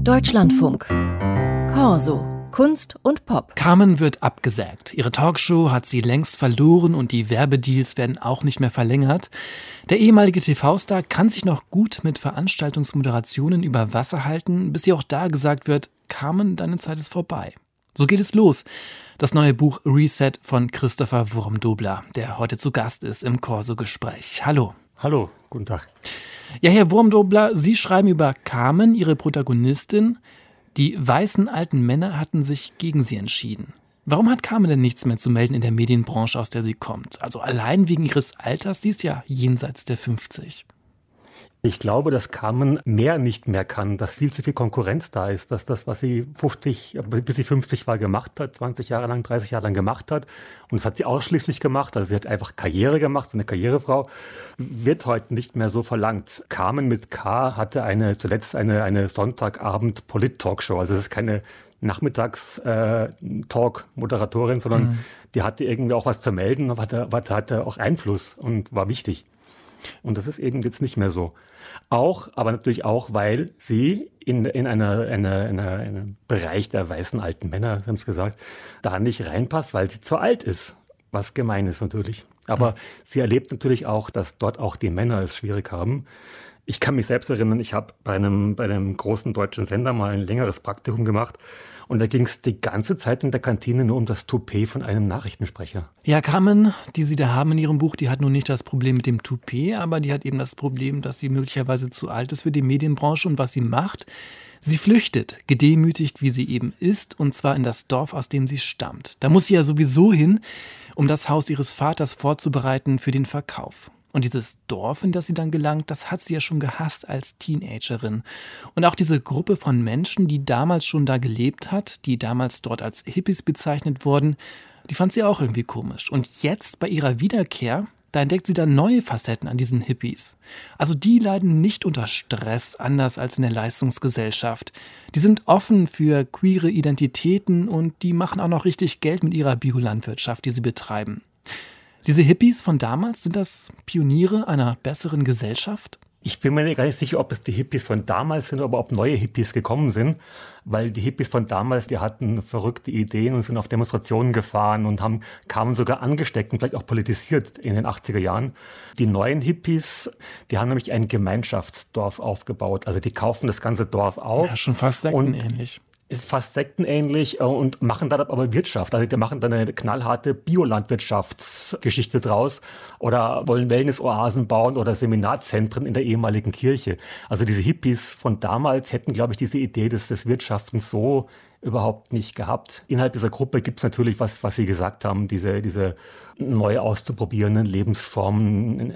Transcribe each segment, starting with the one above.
Deutschlandfunk. Corso. Kunst und Pop. Carmen wird abgesägt. Ihre Talkshow hat sie längst verloren und die Werbedeals werden auch nicht mehr verlängert. Der ehemalige TV-Star kann sich noch gut mit Veranstaltungsmoderationen über Wasser halten, bis ihr auch da gesagt wird, Carmen, deine Zeit ist vorbei. So geht es los. Das neue Buch Reset von Christopher Wurmdobler, der heute zu Gast ist im Corso-Gespräch. Hallo. Hallo, guten Tag. Ja, Herr Wurmdobler, Sie schreiben über Carmen, Ihre Protagonistin. Die weißen alten Männer hatten sich gegen sie entschieden. Warum hat Carmen denn nichts mehr zu melden in der Medienbranche, aus der sie kommt? Also allein wegen ihres Alters, sie ist ja jenseits der 50. Ich glaube, dass Carmen nicht mehr kann, dass viel zu viel Konkurrenz da ist, dass das, was sie bis sie 50 war, gemacht hat, 20 Jahre lang, 30 Jahre lang gemacht hat, und das hat sie ausschließlich gemacht, also sie hat einfach Karriere gemacht, so eine Karrierefrau, wird heute nicht mehr so verlangt. Carmen mit K hatte zuletzt eine Sonntagabend-Polit-Talkshow, also es ist keine Nachmittags-Talk-Moderatorin, sondern die hatte irgendwie auch was zu melden, hatte auch Einfluss und war wichtig. Und das ist eben jetzt nicht mehr so. Aber natürlich auch, weil sie in einen Bereich der weißen alten Männer, Sie haben es gesagt, da nicht reinpasst, weil sie zu alt ist. Was gemein ist natürlich. Aber sie erlebt natürlich auch, dass dort auch die Männer es schwierig haben. Ich kann mich selbst erinnern, ich habe bei einem großen deutschen Sender mal ein längeres Praktikum gemacht. Und da ging es die ganze Zeit in der Kantine nur um das Toupet von einem Nachrichtensprecher. Ja, Carmen, die Sie da haben in Ihrem Buch, die hat nun nicht das Problem mit dem Toupet, aber die hat eben das Problem, dass sie möglicherweise zu alt ist für die Medienbranche. Und was sie macht, sie flüchtet, gedemütigt wie sie eben ist, und zwar in das Dorf, aus dem sie stammt. Da muss sie ja sowieso hin, um das Haus ihres Vaters vorzubereiten für den Verkauf. Und dieses Dorf, in das sie dann gelangt, das hat sie ja schon gehasst als Teenagerin. Und auch diese Gruppe von Menschen, die damals schon da gelebt hat, die damals dort als Hippies bezeichnet wurden, die fand sie auch irgendwie komisch. Und jetzt bei ihrer Wiederkehr, da entdeckt sie dann neue Facetten an diesen Hippies. Also die leiden nicht unter Stress, anders als in der Leistungsgesellschaft. Die sind offen für queere Identitäten und die machen auch noch richtig Geld mit ihrer Biolandwirtschaft, die sie betreiben. Diese Hippies von damals, sind das Pioniere einer besseren Gesellschaft? Ich bin mir gar nicht sicher, ob es die Hippies von damals sind, aber ob neue Hippies gekommen sind. Weil die Hippies von damals, die hatten verrückte Ideen und sind auf Demonstrationen gefahren und kamen sogar angesteckt und vielleicht auch politisiert in den 80er Jahren. Die neuen Hippies, die haben nämlich ein Gemeinschaftsdorf aufgebaut. Also die kaufen das ganze Dorf auf. Ja, schon fast sektenähnlich. Ist fast sektenähnlich und machen dann aber Wirtschaft. Also die machen dann eine knallharte Biolandwirtschaftsgeschichte draus oder wollen Wellness-Oasen bauen oder Seminarzentren in der ehemaligen Kirche. Also diese Hippies von damals hätten, glaube ich, diese Idee des Wirtschaftens so überhaupt nicht gehabt. Innerhalb dieser Gruppe gibt es natürlich was Sie gesagt haben, diese neu auszuprobierenden Lebensformen,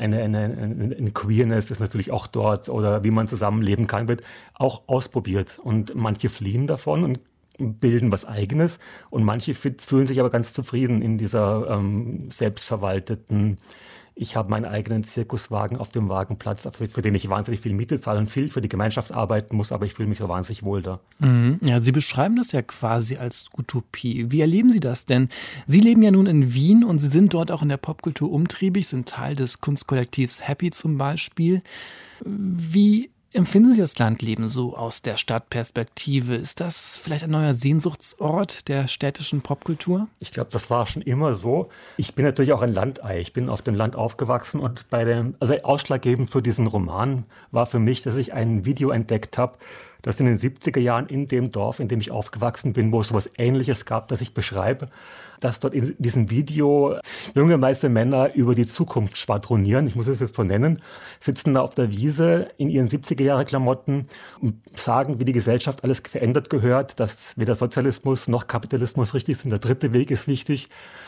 eine Queerness ist natürlich auch dort, oder wie man zusammenleben kann, wird auch ausprobiert. Und manche fliehen davon und bilden was Eigenes und manche fühlen sich aber ganz zufrieden in dieser selbstverwalteten, ich habe meinen eigenen Zirkuswagen auf dem Wagenplatz, für den ich wahnsinnig viel Miete zahle und viel für die Gemeinschaft arbeiten muss, aber ich fühle mich so wahnsinnig wohl da. Ja, Sie beschreiben das ja quasi als Utopie. Wie erleben Sie das denn? Sie leben ja nun in Wien und Sie sind dort auch in der Popkultur umtriebig, sind Teil des Kunstkollektivs Happy zum Beispiel. Wie empfinden Sie das Landleben so aus der Stadtperspektive? Ist das vielleicht ein neuer Sehnsuchtsort der städtischen Popkultur? Ich glaube, das war schon immer so. Ich bin natürlich auch ein Landei. Ich bin auf dem Land aufgewachsen und ausschlaggebend für diesen Roman war für mich, dass ich ein Video entdeckt habe, das in den 70er Jahren in dem Dorf, in dem ich aufgewachsen bin, wo es sowas Ähnliches gab, das ich beschreibe, dass dort in diesem Video junge weiße Männer über die Zukunft schwadronieren, ich muss es jetzt so nennen, sitzen da auf der Wiese in ihren 70er-Jahre-Klamotten und sagen, wie die Gesellschaft alles verändert gehört, dass weder Sozialismus noch Kapitalismus richtig sind, der dritte Weg ist wichtig.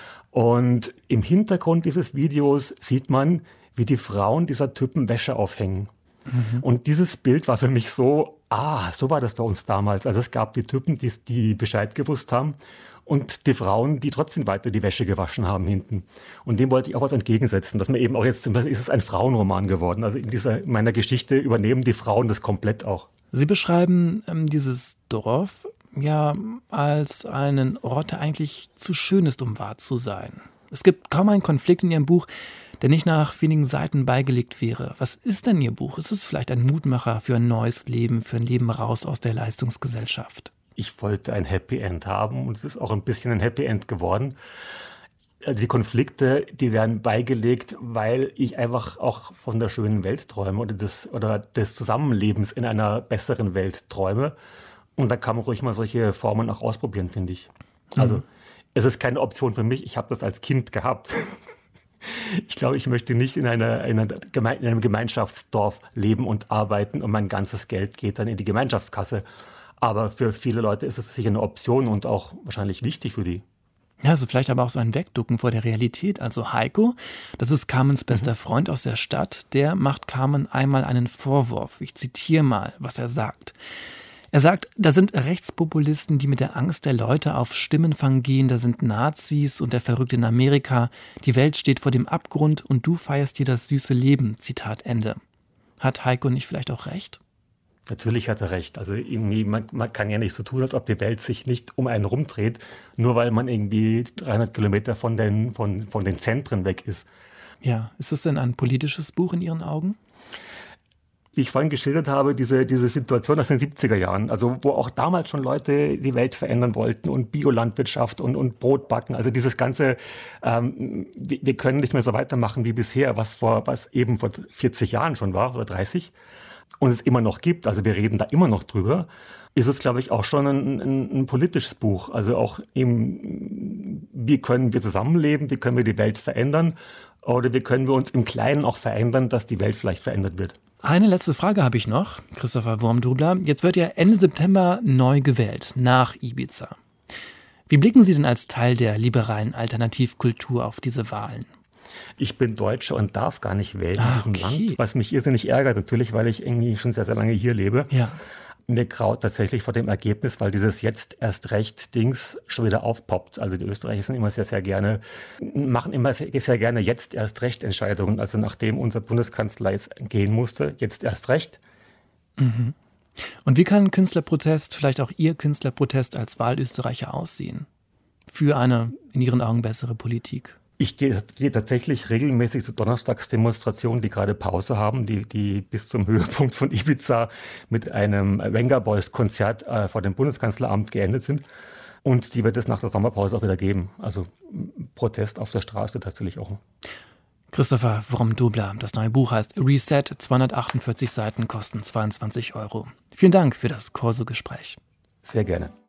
Und im Hintergrund dieses Videos sieht man, wie die Frauen dieser Typen Wäsche aufhängen. Und dieses Bild war für mich so war das bei uns damals. Also es gab die Typen, die Bescheid gewusst haben und die Frauen, die trotzdem weiter die Wäsche gewaschen haben hinten. Und dem wollte ich auch was entgegensetzen, dass man eben auch jetzt, ist es ein Frauenroman geworden. Also in meiner Geschichte übernehmen die Frauen das komplett auch. Sie beschreiben dieses Dorf ja als einen Ort, der eigentlich zu schön ist, um wahr zu sein. Es gibt kaum einen Konflikt in Ihrem Buch, der nicht nach wenigen Seiten beigelegt wäre. Was ist denn Ihr Buch? Ist es vielleicht ein Mutmacher für ein neues Leben, für ein Leben raus aus der Leistungsgesellschaft? Ich wollte ein Happy End haben und es ist auch ein bisschen ein Happy End geworden. Die Konflikte, die werden beigelegt, weil ich einfach auch von der schönen Welt träume oder des Zusammenlebens in einer besseren Welt träume. Und da kann man ruhig mal solche Formen auch ausprobieren, finde ich. Also es ist keine Option für mich. Ich habe das als Kind gehabt. Ich glaube, ich möchte nicht in einem Gemeinschaftsdorf leben und arbeiten und mein ganzes Geld geht dann in die Gemeinschaftskasse. Aber für viele Leute ist es sicher eine Option und auch wahrscheinlich wichtig für die. Ja, es ist vielleicht aber auch so ein Wegducken vor der Realität. Also Heiko, das ist Carmens bester Freund aus der Stadt, der macht Carmen einmal einen Vorwurf. Ich zitiere mal, was er sagt. Er sagt, da sind Rechtspopulisten, die mit der Angst der Leute auf Stimmenfang gehen, da sind Nazis und der Verrückte in Amerika. Die Welt steht vor dem Abgrund und du feierst dir das süße Leben. Zitat Ende. Hat Heiko nicht vielleicht auch recht? Natürlich hat er recht. Also irgendwie, man kann ja nicht so tun, als ob die Welt sich nicht um einen rumdreht, nur weil man irgendwie 300 Kilometer von den Zentren weg ist. Ja, ist es denn ein politisches Buch in Ihren Augen? Wie ich vorhin geschildert habe, diese Situation aus den 70er Jahren, also wo auch damals schon Leute die Welt verändern wollten und Biolandwirtschaft und Brot backen, also dieses ganze, wir können nicht mehr so weitermachen wie bisher, was eben vor 40 Jahren schon war oder 30 und es immer noch gibt, also wir reden da immer noch drüber, ist es, glaube ich, auch schon ein politisches Buch. Also auch eben, wie können wir zusammenleben, wie können wir die Welt verändern oder wie können wir uns im Kleinen auch verändern, dass die Welt vielleicht verändert wird. Eine letzte Frage habe ich noch, Christopher Wurmdubler. Jetzt wird ja Ende September neu gewählt, nach Ibiza. Wie blicken Sie denn als Teil der liberalen Alternativkultur auf diese Wahlen? Ich bin Deutscher und darf gar nicht wählen in diesem Land, was mich irrsinnig ärgert natürlich, weil ich irgendwie schon sehr, sehr lange hier lebe. Ja. Mir graut tatsächlich vor dem Ergebnis, weil dieses jetzt erst recht Dings schon wieder aufpoppt. Also die Österreicher sind immer machen immer sehr gerne jetzt erst recht Entscheidungen. Also nachdem unser Bundeskanzler jetzt gehen musste, jetzt erst recht. Mhm. Und wie kann Künstlerprotest, vielleicht auch Ihr Künstlerprotest als Wahlösterreicher aussehen? Für eine, in Ihren Augen, bessere Politik? Ich gehe tatsächlich regelmäßig zu Donnerstagsdemonstrationen, die gerade Pause haben, die bis zum Höhepunkt von Ibiza mit einem Venga Boys Konzert vor dem Bundeskanzleramt geendet sind. Und die wird es nach der Sommerpause auch wieder geben. Also Protest auf der Straße tatsächlich auch. Christopher Wurmdubler, das neue Buch heißt Reset, 248 Seiten, kosten 22 €. Vielen Dank für das Corso-Gespräch. Sehr gerne.